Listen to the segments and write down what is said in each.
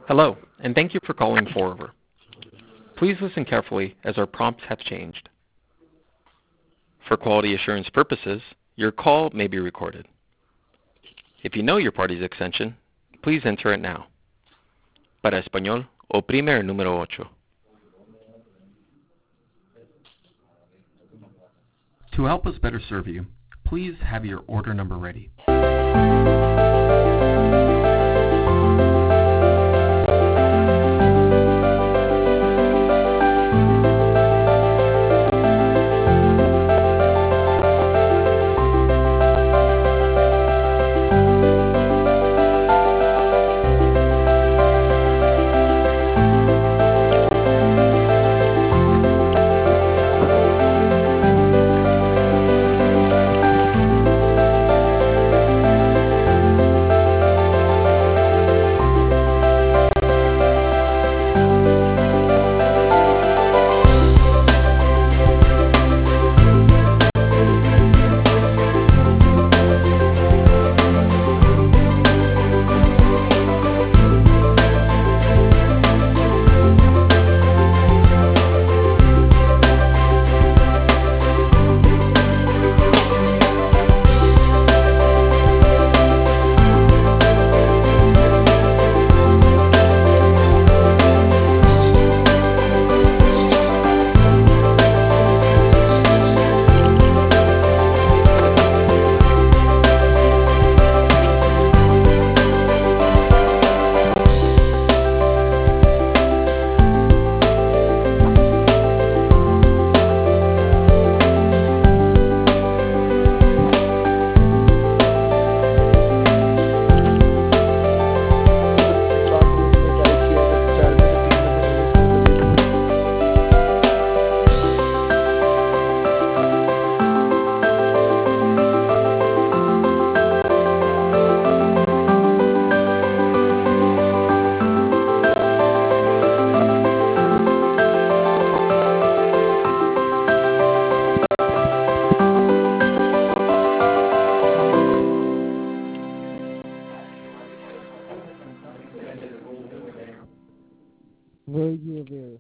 Hello, and thank you for calling Forever. Please listen carefully as our prompts have changed. For quality assurance purposes, your call may be recorded. If you know your party's extension, please enter it now. Para español, oprime el número 8. To help us better serve you, please have your order number ready. Virgil Rivera.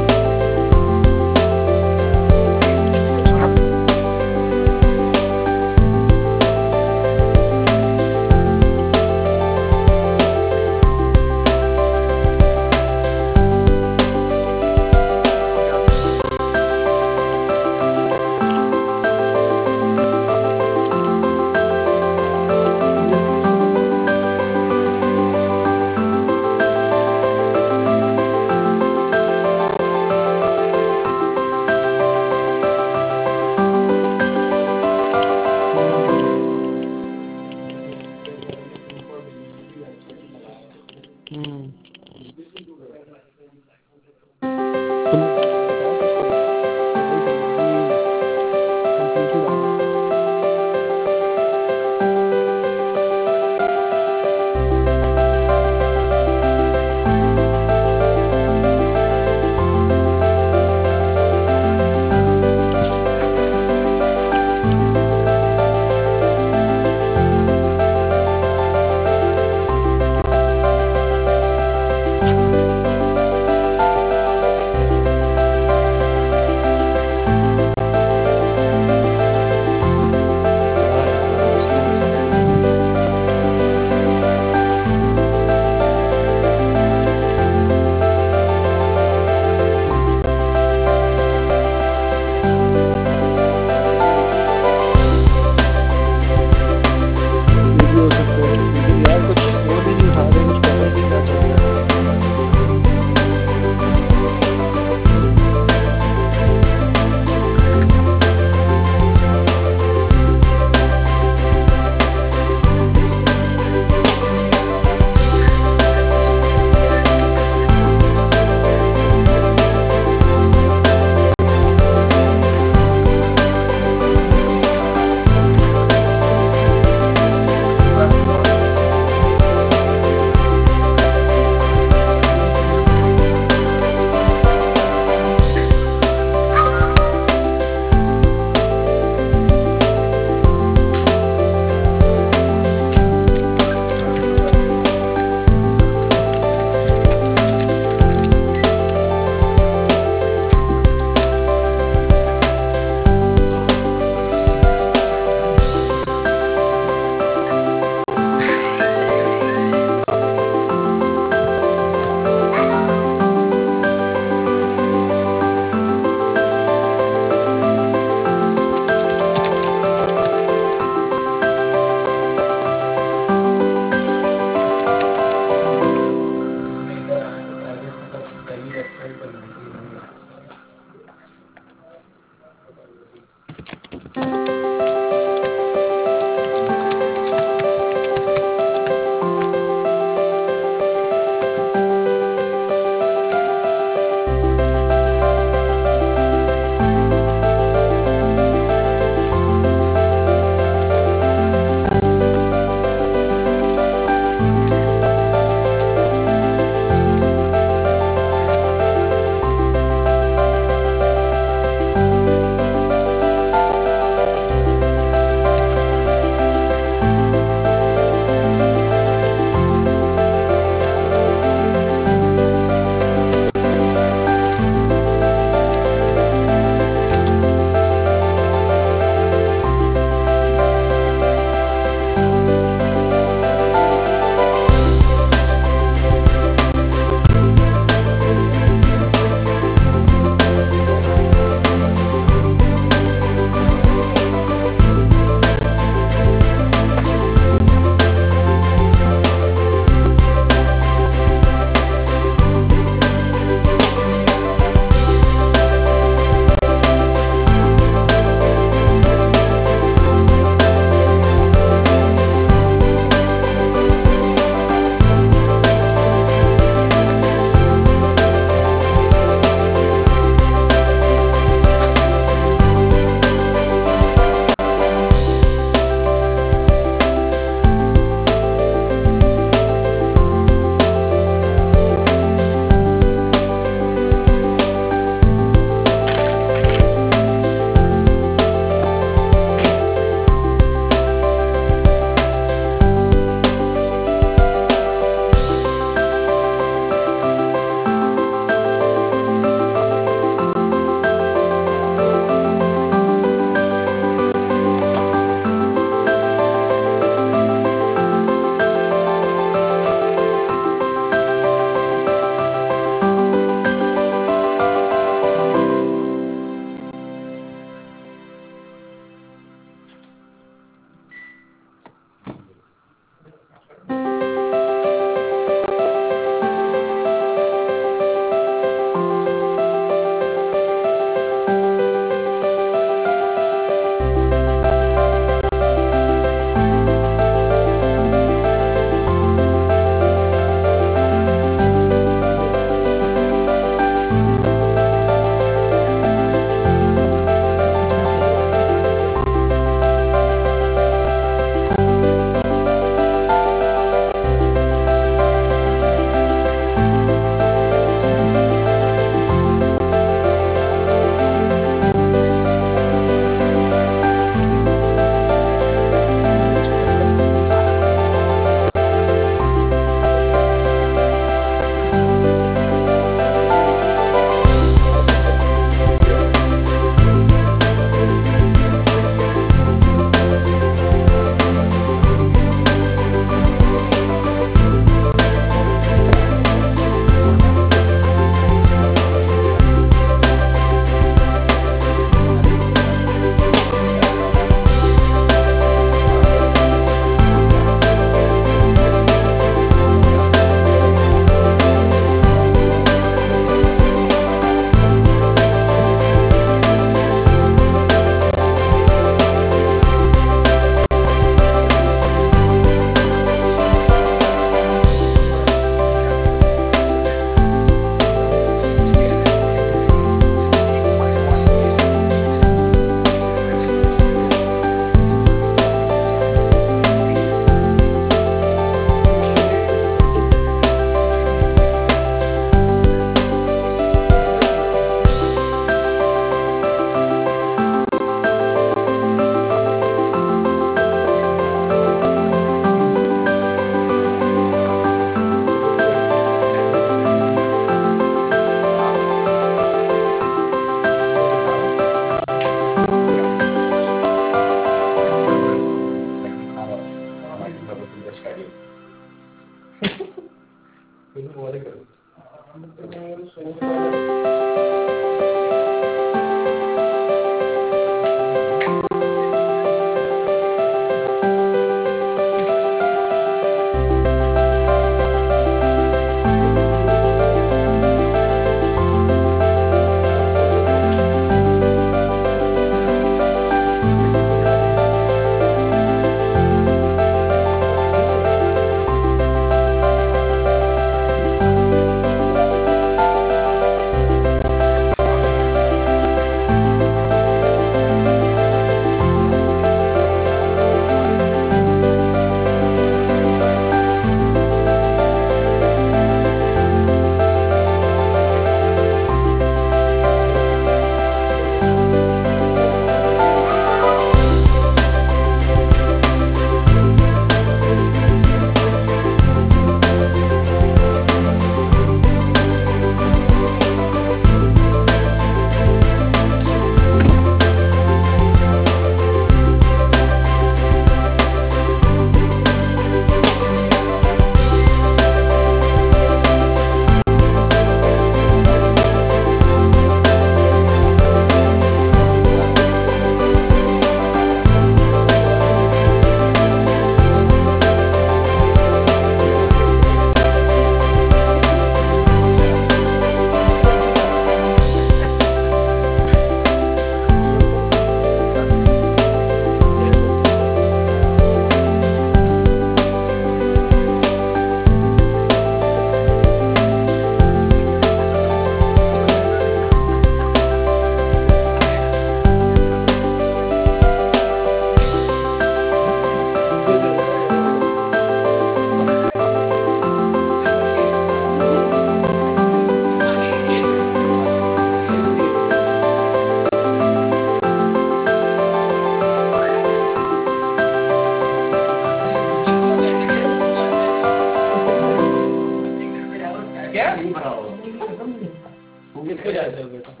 किसको जानते हो बेटा?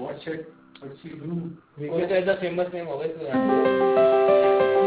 कोई तो ऐसा famous name होगा इसको जानते हो?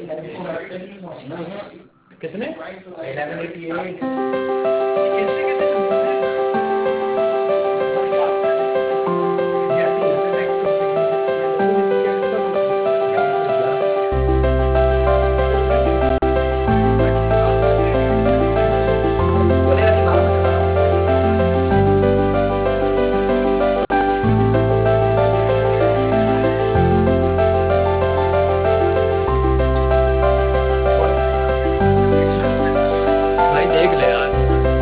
कितने 1188 भाई देख ले यार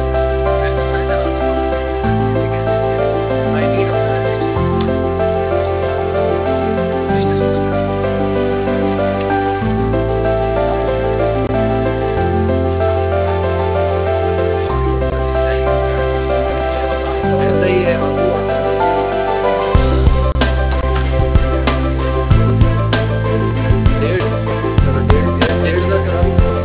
ऐसा ही है डेढ़ चलो डेढ़ का करा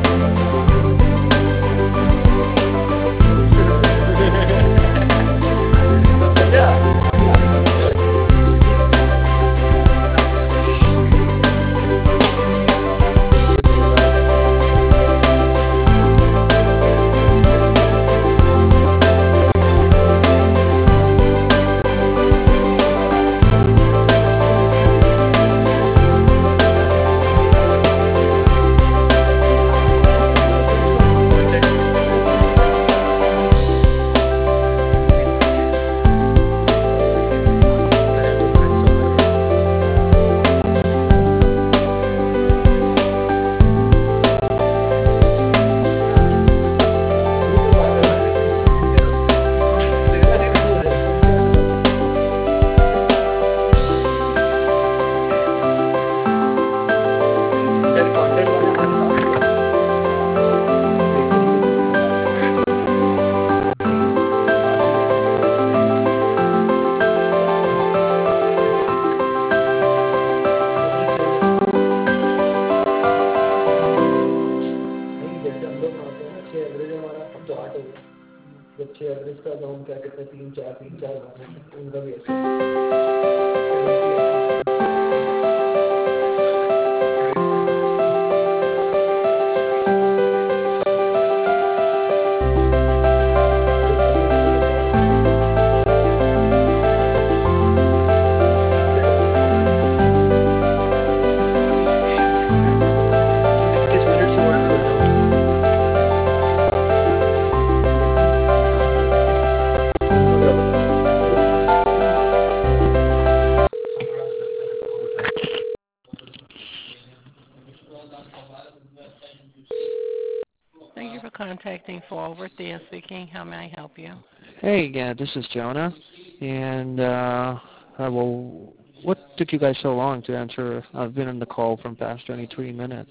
जैसे हम लोग खाते हैं ना 6 एवरेज हमारा अब तो 8 हो गया जब 6 एवरेज का तो हम क्या कहते हैं 3 4 उनका भी ऐसे Thank you for contacting Forward. Thea speaking. How may I help you? Hey, yeah, this is Jonah, and well, what took you guys so long to answer? I've been on the call for the past 23 minutes.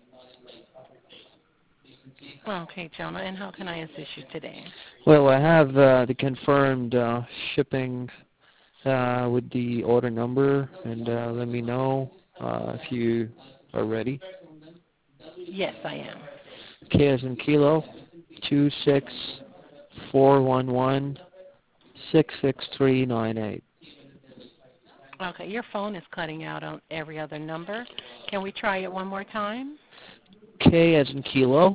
Okay, Jonah, and how can I assist you today? Well, I have the confirmed shipping with the order number, and let me know if you are ready. Yes, I am. K as in kilo, 26411-66398. Okay, your phone is cutting out on every other number. Can we try it one more time? K as in kilo,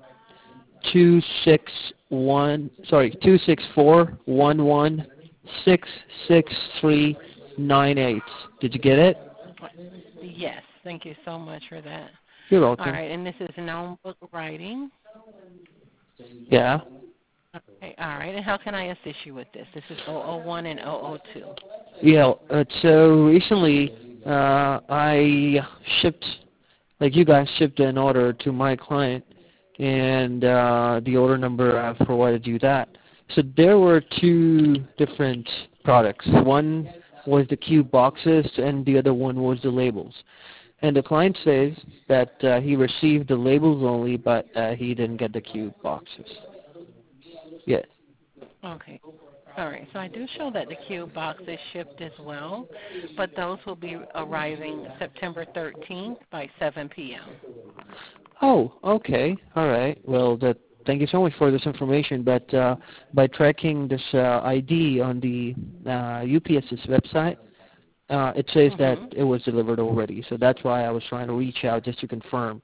26411-66398. Did you get it? Yes, thank you so much for that. You're welcome. All right, and this is notebook writing. Yeah. Okay, all right, and how can I assist you with this? This is 001 and 002. Yeah, so recently I shipped, like you guys shipped an order to my client, and the order number I've provided you that. So there were two different products. One was the cube boxes, and the other one was the labels. And the client says that he received the labels only, but he didn't get the cube boxes. Yes. Okay. All right. So I do show that the cube box is shipped as well, but those will be arriving September 13th by 7 p.m. Oh, okay. All right. Well, thank you so much for this information. But by tracking this ID on the UPS's website, it says that it was delivered already. So that's why I was trying to reach out just to confirm.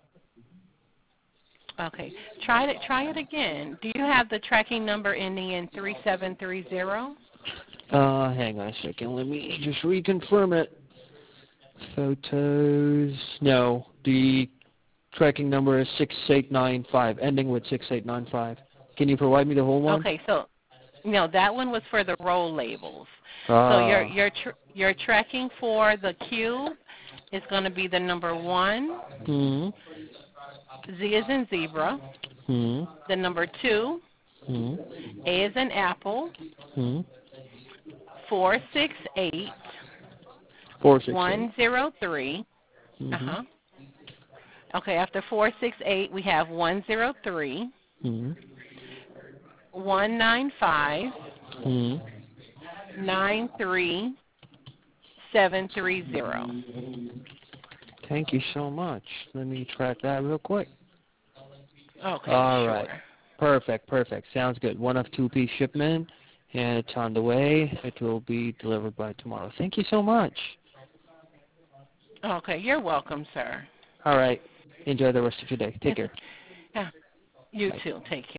Okay. Try it again. Do you have the tracking number ending in 3730? Hang on a second. Let me just reconfirm it. Photos. No, the tracking number is 6895, ending with 6895. Can you provide me the whole one? Okay, so no, that one was for the roll labels. So your tracking for the cube is going to be the number 1. Z is in zebra. The number 2. A is in apple. 468. 103. Okay, after 468, we have 103. 195. 93730. Thank you so much. Let me track that real quick. Okay, All right. Perfect. Sounds good. 1 of 2-piece shipment, and it's on the way. It will be delivered by tomorrow. Thank you so much. Okay, you're welcome, sir. All right. Enjoy the rest of your day. Take care. Yeah, you too. Take care.